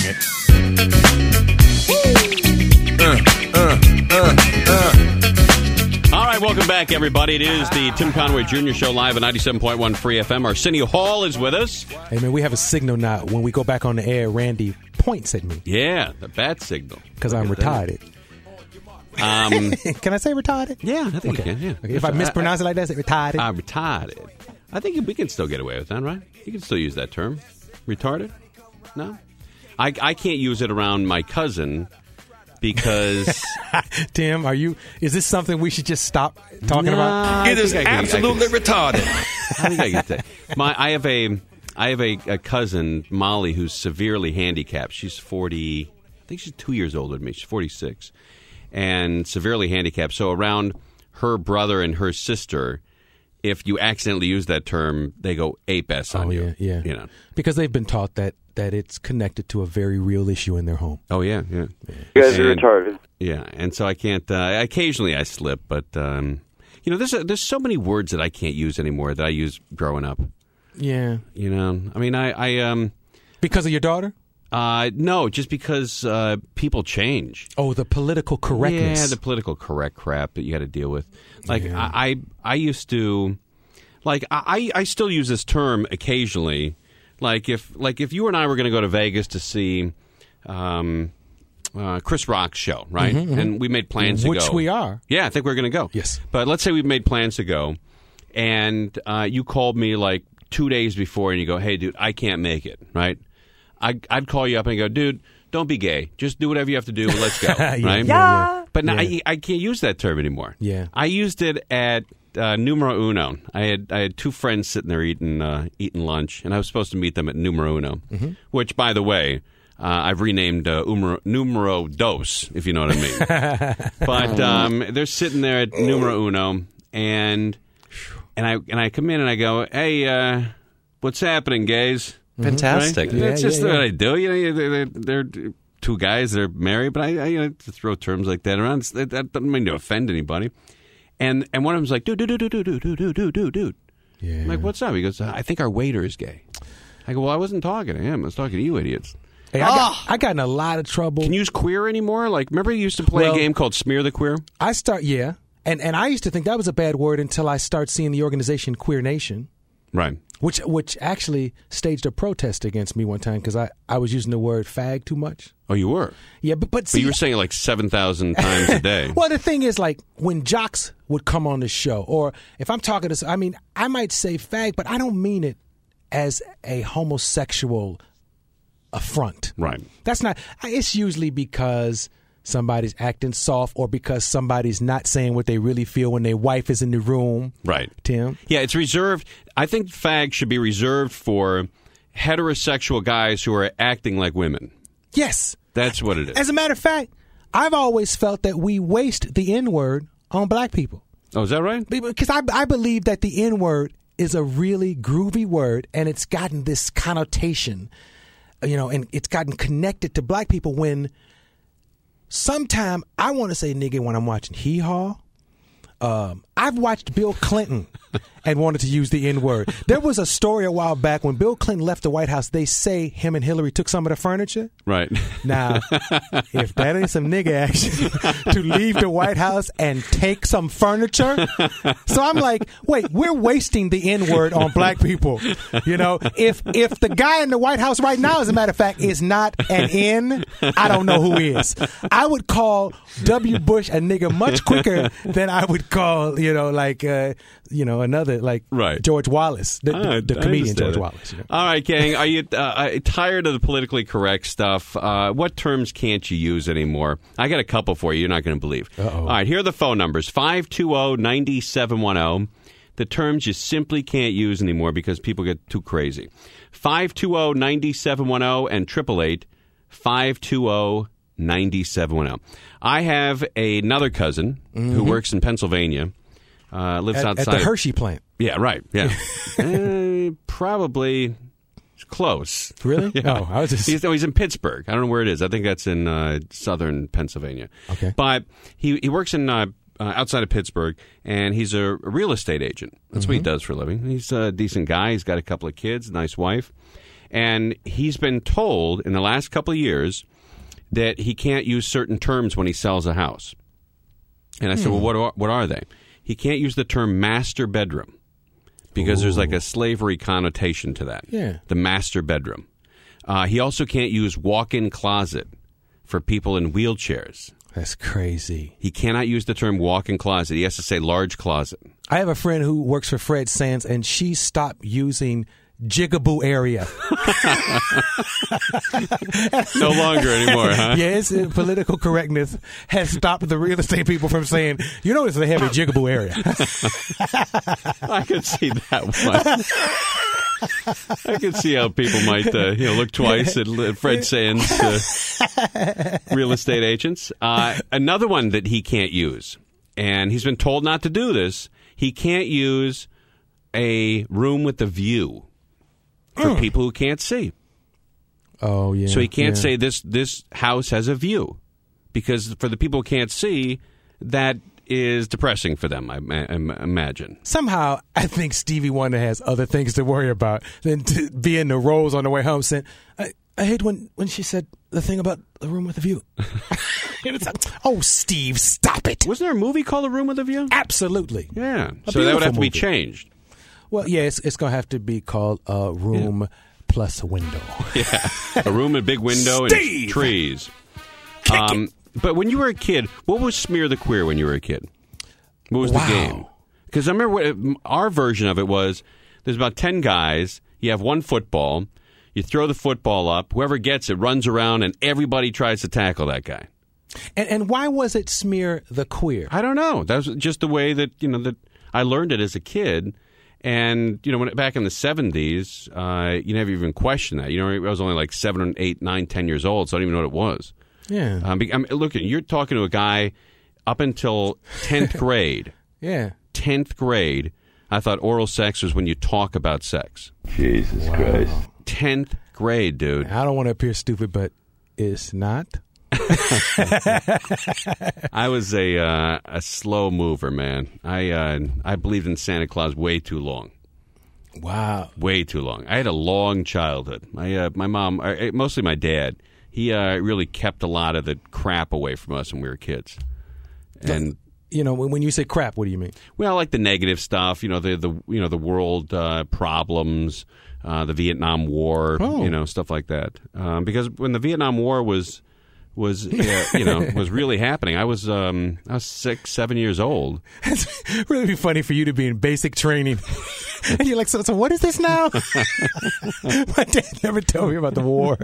All right, welcome back, everybody. It is the Tim Conway Jr. Show live at 97.1 Free FM. Arsenio Hall is with us. Hey, man, we have a signal now. When we go back on the air, Randy points at me. Yeah, the bat signal. Because I'm retarded. Can I say retarded? Yeah, I think you can, yeah. Okay, if I mispronounce it like that, say retarded. I'm retarded. I think we can still get away with that, right? You can still use that term. Retarded? No? I can't use it around my cousin because... Tim, is this something we should just stop talking about? It is absolutely retarded. I think I get that. I have a cousin, Molly, who's severely handicapped. She's 40... I think she's 2 years older than me. She's 46. And severely handicapped. So around her brother and her sister, if you accidentally use that term, they go ape-ass on you. Yeah. You know. Because they've been taught that it's connected to a very real issue in their home. Oh, yeah. You guys are retarded. Yeah, and so I can't, occasionally I slip, but, there's so many words that I can't use anymore that I used growing up. Yeah. You know, I mean, I Because of your daughter? No, just because people change. Oh, the political correctness. Yeah, the political correct crap that you got to deal with. Like, yeah. I used to, like, I still use this term occasionally. Like if you and I were going to go to Vegas to see Chris Rock's show, right? Mm-hmm. And we made plans to go. Which we are. Yeah, I think we're going to go. Yes. But let's say we made plans to go, and you called me like 2 days before, and you go, hey, dude, I can't make it, right? I'd call you up and go, dude, don't be gay. Just do whatever you have to do, but let's go, right? Yeah. But now I can't use that term anymore. Yeah. I used it at Numero Uno. I had two friends sitting there eating lunch, and I was supposed to meet them at Numero Uno, which, by the way, I've renamed Numero Dos, if you know what I mean. But they're sitting there at Numero Uno, and I come in and I go, hey, what's happening, gays? Fantastic. Right? That's just what I do. You know, they're two guys that are married, but I throw terms like that around. That doesn't mean to offend anybody. And one of them's like, dude. Yeah. I'm like, what's up? He goes, I think our waiter is gay. I go, well, I wasn't talking to him. I was talking to you idiots. Hey, I got in a lot of trouble. Can you use queer anymore? Like, remember you used to play a game called Smear the Queer? Yeah. And I used to think that was a bad word until I started seeing the organization Queer Nation. Right. Which actually staged a protest against me one time because I was using the word fag too much. Oh, you were? Yeah, but see, you were saying it like 7,000 times a day. Well, the thing is, like, when jocks would come on the show, or if I'm talking to, I might say fag, but I don't mean it as a homosexual affront. Right. That's not, it's usually because somebody's acting soft or because somebody's not saying what they really feel when their wife is in the room. Right. Tim? Yeah, it's reserved. I think fag should be reserved for heterosexual guys who are acting like women. Yes. That's what it is. As a matter of fact, I've always felt that we waste the N-word on black people. Oh, is that right? Because I believe that the N-word is a really groovy word, and it's gotten this connotation, and it's gotten connected to black people when sometime I want to say nigga when I'm watching Hee Haw. I've watched Bill Clinton and wanted to use the N-word. There was a story a while back when Bill Clinton left the White House. They say him and Hillary took some of the furniture. Right. Now, if that ain't some nigga action to leave the White House and take some furniture. So I'm like, wait, we're wasting the N-word on black people. If the guy in the White House right now, as a matter of fact, is not an N, I don't know who is. I would call W. Bush a nigga much quicker than I would call, another, like, right. George Wallace, the comedian George Wallace. All right, gang, are you tired of the politically correct stuff? What terms can't you use anymore? I got a couple for you. You're not going to believe. Uh-oh. All right, here are the phone numbers. 520-9710. The terms you simply can't use anymore because people get too crazy. 520-9710 and 888-520-9710. I have another cousin who works in Pennsylvania. Lives outside at the Hershey plant. Yeah, right. Yeah, probably close. Really? Yeah. Oh, I was just. He's in Pittsburgh. I don't know where it is. I think that's in southern Pennsylvania. Okay, but he works in outside of Pittsburgh, and he's a real estate agent. That's what he does for a living. He's a decent guy. He's got a couple of kids, nice wife, And he's been told in the last couple of years that he can't use certain terms when he sells a house. And I said, well, what are they? He can't use the term master bedroom because there's like a slavery connotation to that. Yeah. The master bedroom. He also can't use walk-in closet for people in wheelchairs. That's crazy. He cannot use the term walk-in closet. He has to say large closet. I have a friend who works for Fred Sands, and she stopped using jigaboo area. No longer anymore, huh? Yes, political correctness has stopped the real estate people from saying, you know, it's a heavy jigaboo area. I could see that one. I could see how people might look twice at Fred Sands real estate agents. Another one that he can't use, and he's been told not to do this, he can't use a room with a view for people who can't see. Oh, yeah. So he can't say this house has a view, because for the people who can't see, that is depressing for them, I imagine. Somehow, I think Stevie Wonder has other things to worry about than to be in the Rolls on the way home saying, I hate when she said the thing about the room with a view. Oh, Steve, stop it. Wasn't there a movie called A Room with a View? Absolutely. Yeah. A So that would have to beautiful be movie. changed. Well, yeah, it's going to have to be called a room plus a window. Yeah. A room with a big window Steve! and trees. But when you were a kid, what was Smear the Queer when you were a kid? What was the game? Because I remember our version of it was there's about 10 guys. You have one football. You throw the football up. Whoever gets it runs around, and everybody tries to tackle that guy. And why was it Smear the Queer? I don't know. That was just the way that that I learned it as a kid. And back in the 70s, you never even questioned that. I was only like 7, 8, 9, 10 years old, so I don't even know what it was. Yeah. Look, you're talking to a guy up until 10th grade. Yeah. 10th grade, I thought oral sex was when you talk about sex. Jesus Christ. 10th grade, dude. I don't want to appear stupid, but it's not. I was a slow mover, man. I believed in Santa Claus way too long. Wow. Way too long. I had a long childhood. My mom, mostly my dad, he really kept a lot of the crap away from us when we were kids. And when you say crap, what do you mean? well, like the negative stuff, the world problems, the Vietnam War, stuff like that. Because when the Vietnam War was really happening, I was 6, 7 years old. It's really be funny for you to be in basic training. And you're like, so what is this now? My dad never told me about the war.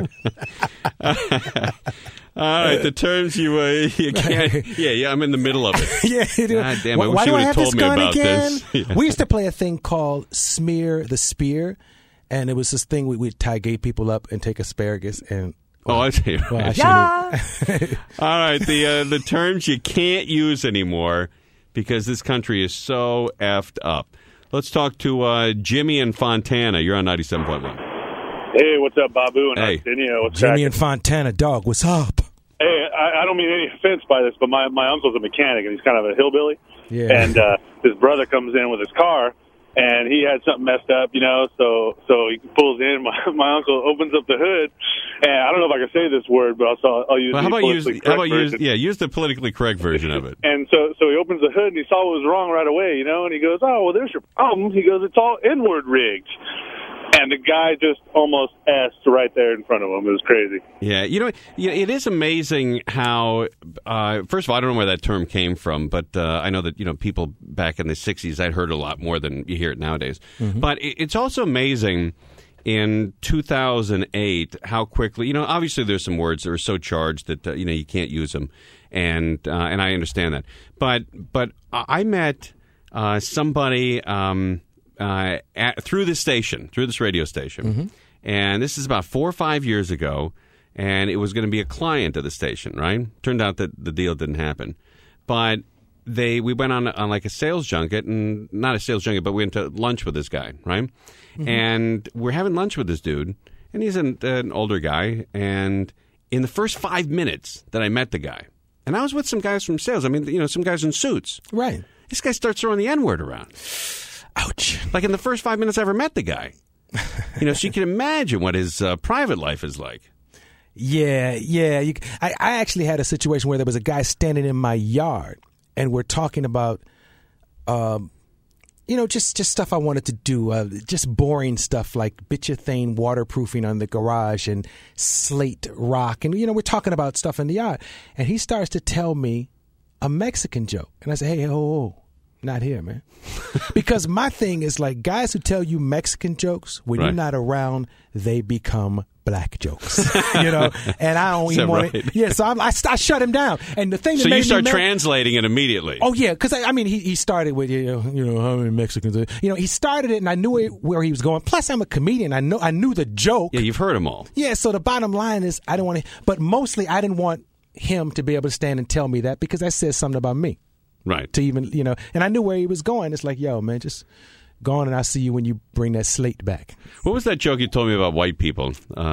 All right, the terms you can't. Yeah, I'm in the middle of it. Yeah. God damn, I wish Why you do would I have have told this me gun about again? this. Yeah. We used to play a thing called Smear the Spear, and it was this thing we'd tie gay people up and take asparagus and. I see. Well, I shouldn't- All right, the terms you can't use anymore because this country is so effed up. Let's talk to Jimmy in Fontana. You're on 97.1. Hey, what's up, Babu and Hey. Arsenio? What's Jimmy cracking? in Fontana, dog, what's up? Hey, I don't mean any offense by this, but my uncle's a mechanic, and he's kind of a hillbilly. Yeah. And his brother comes in with his car, and he had something messed up, so he pulls in. My uncle opens up the hood, and I don't know if I can say this word, but I'll use Well, the how politically correct version. use the politically correct version of it. And so he opens the hood, and he saw what was wrong right away, and he goes, oh, well, there's your problem. He goes, it's all inward rigged. And the guy just almost asked right there in front of him. It was crazy. Yeah, it is amazing how. First of all, I don't know where that term came from, but I know that people back in the '60s, I'd heard a lot more than you hear it nowadays. Mm-hmm. But it's also amazing in 2008 how quickly. Obviously there's some words that are so charged that you can't use them, and I understand that. But I met somebody. Through this radio station, mm-hmm. and this is about 4 or 5 years ago, and it was going to be a client of the station, right? Turned out that the deal didn't happen, but we went on like a sales junket, and not a sales junket, but we went to lunch with this guy, right? Mm-hmm. And we're having lunch with this dude, and he's an older guy, and in the first 5 minutes that I met the guy, and I was with some guys from sales, some guys in suits, Right. this guy starts throwing the N-word around. Ouch. Like in the first 5 minutes I ever met the guy. So you can imagine what his private life is like. Yeah. I actually had a situation where there was a guy standing in my yard, and we're talking about, just stuff I wanted to do, just boring stuff like bituathane waterproofing on the garage and slate rock. And, we're talking about stuff in the yard. And he starts to tell me a Mexican joke. And I say, hey, not here, man. Because my thing is like guys who tell you Mexican jokes, when you're not around, they become black jokes, and I don't even want it. Yeah, so I shut him down. And the thing that so made you start me translating it immediately. Oh yeah, because he started with how many Mexicans? He started it, and I knew where he was going. Plus, I'm a comedian. I knew the joke. Yeah, you've heard them all. Yeah, so the bottom line is I don't want to, but mostly I didn't want him to be able to stand and tell me that because that says something about me. Right. To even and I knew where he was going. It's like, yo, man, just go on and I'll see you when you bring that slate back. What was that joke you told me about white people?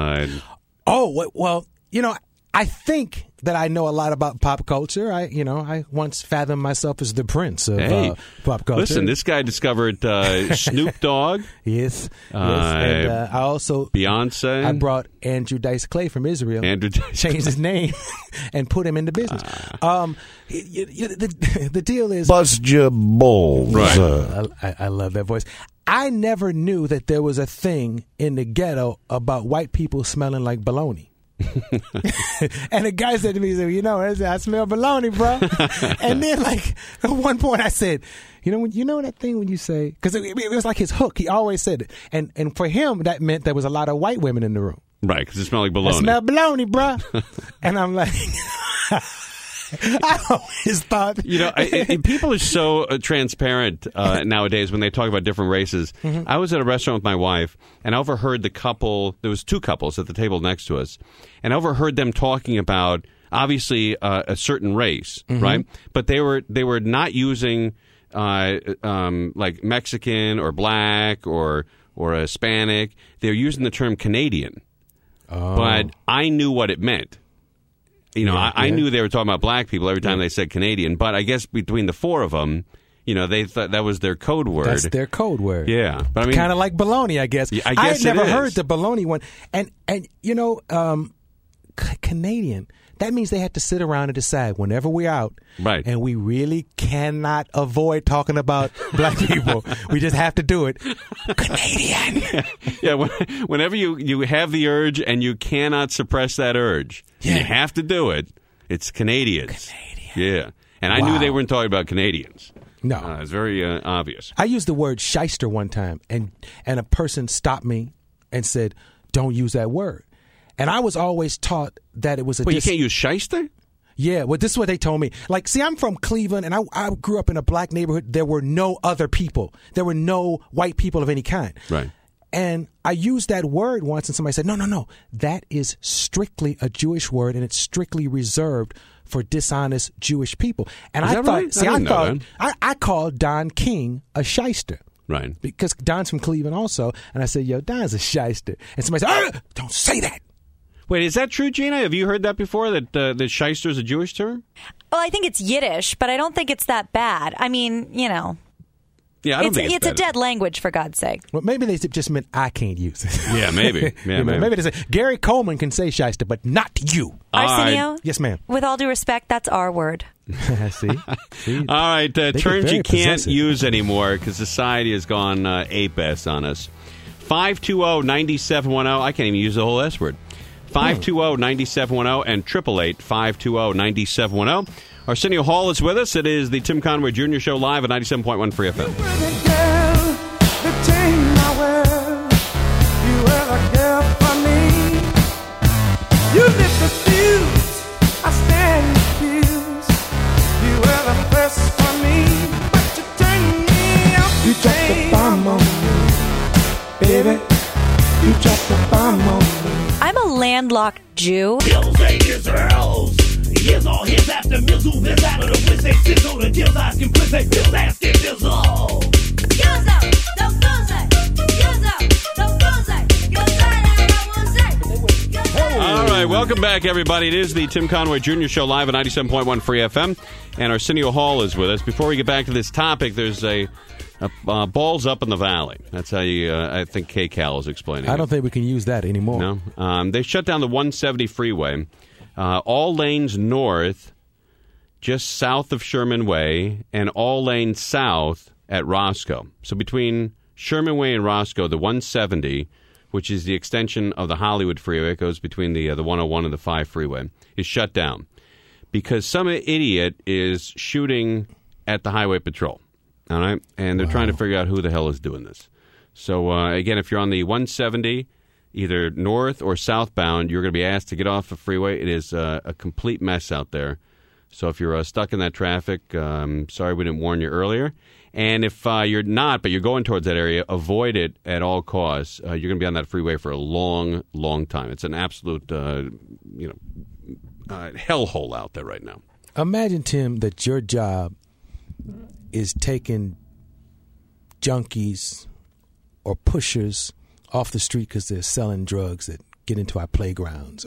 Well, I think that I know a lot about pop culture. I once fathomed myself as the prince of pop culture. Listen, this guy discovered Snoop Dogg. Yes. And I also Beyonce. I brought Andrew Dice Clay from Israel. Andrew Dice changed his name and put him into business. The deal is bust your balls. Right. I love that voice. I never knew that there was a thing in the ghetto about white people smelling like bologna. And the guy said to me, I smell bologna, bro. And then at one point I said, you know that thing when you say, because it was like his hook. He always said it. And for him, that meant there was a lot of white women in the room. Right, because it smelled like bologna. I smell bologna, bro. And I'm like... I always thought... people are so transparent nowadays when they talk about different races. Mm-hmm. I was at a restaurant with my wife, and I overheard the couple... There was two couples at the table next to us, and I overheard them talking about, obviously, a certain race, mm-hmm. right? But they were not using, like, Mexican or black or Hispanic. They were using the term Canadian. Oh. But I knew what it meant. I knew they were talking about black people every time they said Canadian, but I guess between the four of them, they thought that was their code word. That's their code word. Yeah. But I mean, kind of like baloney, I guess. I had never heard the baloney one. And Canadian, that means they had to sit around and decide whenever we're out. Right. And we really cannot avoid talking about black people. We just have to do it. Canadian. Yeah. Whenever you have the urge and you cannot suppress that urge, you have to do it. It's Canadians. Yeah. And I knew they weren't talking about Canadians. No. It's very obvious. I used the word shyster one time, and a person stopped me and said, don't use that word. And I was always taught that it was a... But you can't use shyster? Yeah, well, this is what they told me. Like, see, I'm from Cleveland, and I grew up in a black neighborhood. There were no other people. There were no white people of any kind. Right. And I used that word once, and somebody said, no, that is strictly a Jewish word, and it's strictly reserved for dishonest Jewish people. And I thought, right? See, I called Don King a shyster. Right. Because Don's from Cleveland also, and I said, yo, Don's a shyster. And somebody said, don't say that. Wait, is that true, Gina? Have you heard that before, that shyster is a Jewish term? Well, I think it's Yiddish, but I don't think it's that bad. I mean, Yeah, I don't think it's a dead language, for God's sake. Well, maybe they just meant I can't use it. Yeah, maybe. Yeah, maybe they say, Gary Coleman can say shyster, but not you. Arsenio? Yes, ma'am. With all due respect, that's our word. See? All right, terms you can't use anymore because society has gone ape-ass on us. 520-9710. I can't even use the whole S word. 520-9710 and 888-520-9710. Arsenio Hall is with us. It is the Tim Conway Jr. Show live at 97.1 Free FM. You lit the fuse, I stand confused. You were the first for me, but you turned me up. You dropped the bomb on me, baby. You dropped the bomb on me. I'm a landlocked Jew. Here's all his after Mizzle, this out of the wind, they sizzle, the deals I can put, they feel that still fizzle. All right, welcome back, everybody. It is the Tim Conway Jr. Show live at 97.1 Free FM, and Arsenio Hall is with us. Before we get back to this topic, there's a Balls up in the valley. That's how you. I think KCAL is explaining. I don't think we can use that anymore. No. They shut down the 170 freeway. All lanes north, just south of Sherman Way, and all lanes south at Roscoe. So between Sherman Way and Roscoe, the 170, which is the extension of the Hollywood freeway, it goes between the 101 and the 5 freeway, is shut down because some idiot is shooting at the highway patrol. All right, and they're trying to figure out who the hell is doing this. So again, if you're on the 170, either north or southbound, you're going to be asked to get off the freeway. It is a complete mess out there. So if you're stuck in that traffic, sorry we didn't warn you earlier. And if you're not, but you're going towards that area, avoid it at all costs. You're going to be on that freeway for a long, long time. It's an absolute, hellhole out there right now. Imagine, Tim, that your job is taking junkies or pushers off the street because they're selling drugs that get into our playgrounds,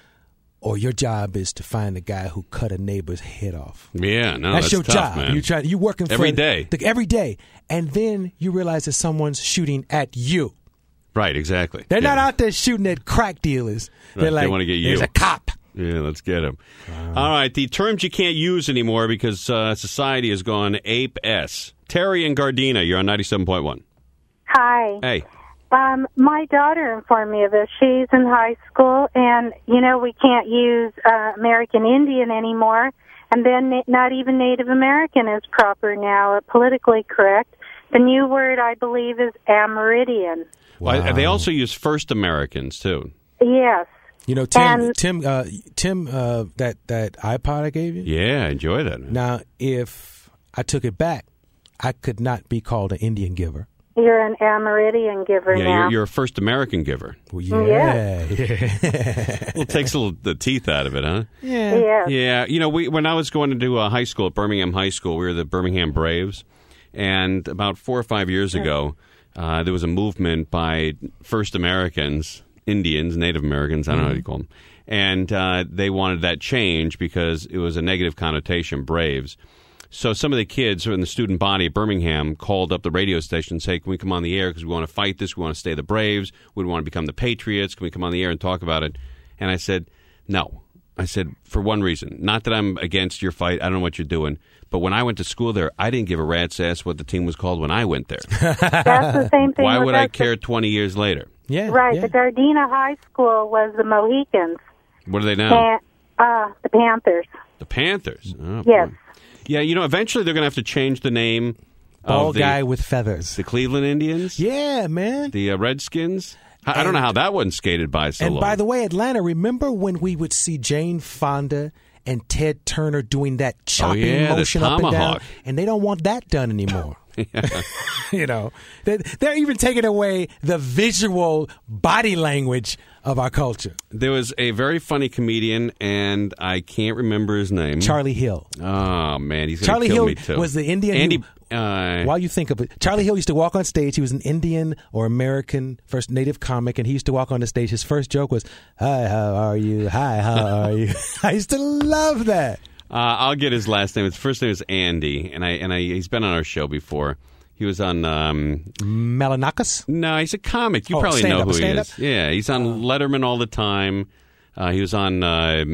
or your job is to find the guy who cut a neighbor's head off. Yeah, no, that's your tough, job. Man. You're working for every day, and then you realize that someone's shooting at you. Right, exactly. They're not out there shooting at crack dealers. They're like, they want to get you. There's a cop. Yeah, let's get him. All right, the terms you can't use anymore because society has gone ape-s. Terry and Gardena, you're on 97.1. Hi. Hey. My daughter informed me of this. She's in high school, and, we can't use American Indian anymore, and then not even Native American is proper now, politically correct. The new word, I believe, is Amerindian. Wow. They also use First Americans, too. Yes. Tim, that iPod I gave you? Yeah, enjoy that. Now, if I took it back, I could not be called an Indian giver. You're an Amerindian giver now. Yeah, you're a First American giver. Well, yeah. Well, it takes the teeth out of it, huh? Yeah. Yeah. When I was going to do high school at Birmingham High School, we were the Birmingham Braves. And about 4 or 5 years ago, there was a movement by First Americans, Indians, Native Americans, I don't know how you call them. And they wanted that change because it was a negative connotation, Braves. So some of the kids in the student body at Birmingham called up the radio station and said, can we come on the air because we want to fight this, we want to stay the Braves, we want to become the Patriots, can we come on the air and talk about it? And I said, no. I said, for one reason, not that I'm against your fight, I don't know what you're doing, but when I went to school there, I didn't give a rat's ass what the team was called when I went there. That's the same thing. Why would I care 20 years later? Yeah, right. Yeah. The Gardena High School was the Mohicans. What are they now? The Panthers. The Panthers? Oh, yes. Boy. Yeah, eventually they're going to have to change the name Bald guy with feathers. The Cleveland Indians? Yeah, man. The Redskins? I don't know how that one skated by so long. And by the way, Atlanta, remember when we would see Jane Fonda and Ted Turner doing that chopping motion up and down? And they don't want that done anymore. They're even taking away the visual body language of our culture. There was a very funny comedian, and I can't remember his name. Charlie Hill. Oh, man, he's going to kill me, too. Charlie Hill was the Indian. While you think of it, Charlie Hill used to walk on stage. He was an Indian or American first native comic, and he used to walk on the stage. His first joke was, "Hi, how are you? Hi, how are you?" I used to love that. I'll get his last name. His first name is Andy, and he's been on our show before. He was on Malinakis? No, he's a comic. You probably know who he is. Yeah, he's on Letterman all the time. He was on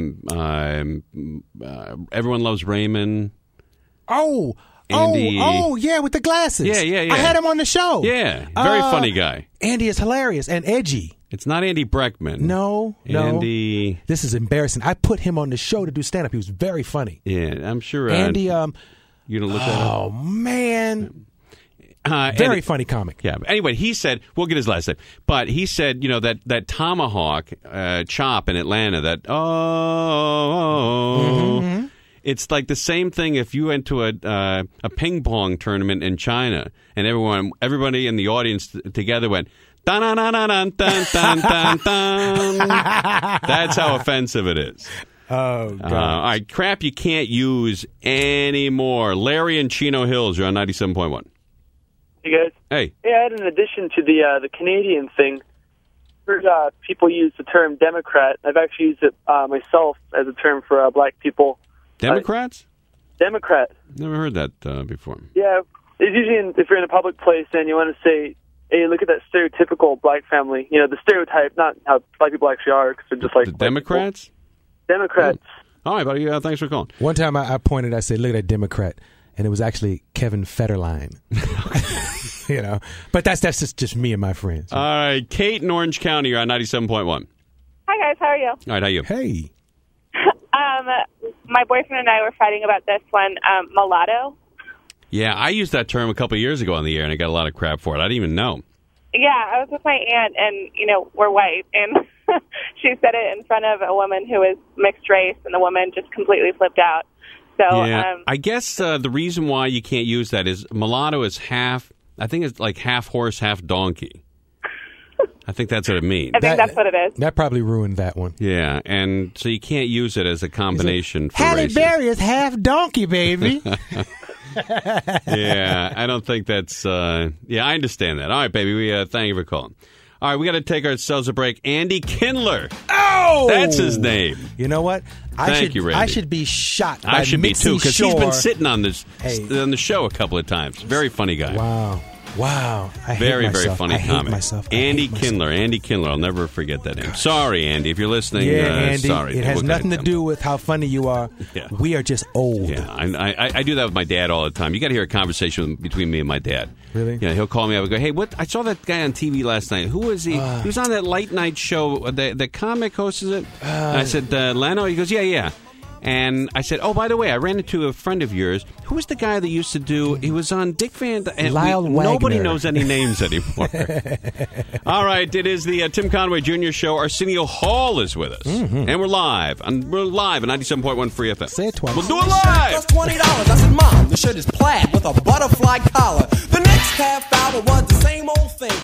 Everyone Loves Raymond. Andy. Oh, yeah, with the glasses. Yeah. I had him on the show. Yeah, very funny guy. Andy is hilarious and edgy. It's not Andy Breckman. No. Andy. This is embarrassing. I put him on the show to do stand-up. He was very funny. Yeah, I'm sure. Andy. You gonna look that up? Oh man. Very funny comic. Yeah. Anyway, he said, we'll get his last name, but he said, that tomahawk chop in Atlanta, Mm-hmm. It's like the same thing if you went to a ping pong tournament in China and everybody in the audience together went, dun dun dun dun dun dun dun dun. That's how offensive it is. Oh, God. All right, crap you can't use anymore. Larry and Chino Hills, you're on 97.1. Hey, guys. Hey. Hey, I had an addition to the Canadian thing. I've heard people use the term Democrat. I've actually used it myself as a term for black people. Democrats? Democrat. Never heard that before. Yeah, it's usually if you're in a public place and you want to say, hey, look at that stereotypical black family. You know, the stereotype, not how black people actually are, because they're just like... The Democrats? People. Democrats. All right, buddy. Thanks for calling. One time I said, look at that Democrat, and it was actually Kevin Federline. You know, but that's just me and my friends. All right, Kate in Orange County, you're on 97.1. Hi, guys. How are you? All right, how are you? Hey. My boyfriend and I were fighting about this one, mulatto. Yeah, I used that term a couple of years ago on the air, and I got a lot of crap for it. I didn't even know. Yeah, I was with my aunt, and, you know, we're white, and she said it in front of a woman who is mixed race, and the woman just completely flipped out. So, yeah, I guess the reason why you can't use that is mulatto is half, I think it's like half horse, half donkey. I think that's what it means. I think that's what it is. That probably ruined that one. Yeah, and so you can't use it as a combination for Halle races. Berry is half donkey, baby. Yeah, I don't think that's... I understand that. All right, baby, we thank you for calling. All right, we got to take ourselves a break. Andy Kindler. Oh! That's his name. You know what? Thank you, Randy. I should be shot by I should be, too, because he's been Shore. sitting on the show a couple of times. Very funny guy. Wow. I hate very, myself. very funny I hate comic. myself. Andy Kindler. Andy Kindler. I'll never forget that name. Gosh. Sorry, Andy. If you're listening, Andy, sorry. it has What nothing to can I do with how funny you are. Yeah. We are just old. Yeah, I do that with my dad all the time. You got to hear a conversation between me and my dad. Really? Yeah, he'll call me up and go, hey, what? I saw that guy on TV last night. Who was he? He was on that late night show. The comic hosts it. And I said, Leno? He goes, yeah. And I said, oh, by the way, I ran into a friend of yours. Who was the guy that used to do... He was on Dick Van... And Lyle Wagner. Nobody knows any names anymore. All right, it is the Tim Conway Jr. Show. Arsenio Hall is with us. Mm-hmm. And we're live. We're live on 97.1 Free FM. Say it twice. We'll do it live! That's $20. I said, Mom, the shirt is plaid with a butterfly collar. The next half hour was the same old thing.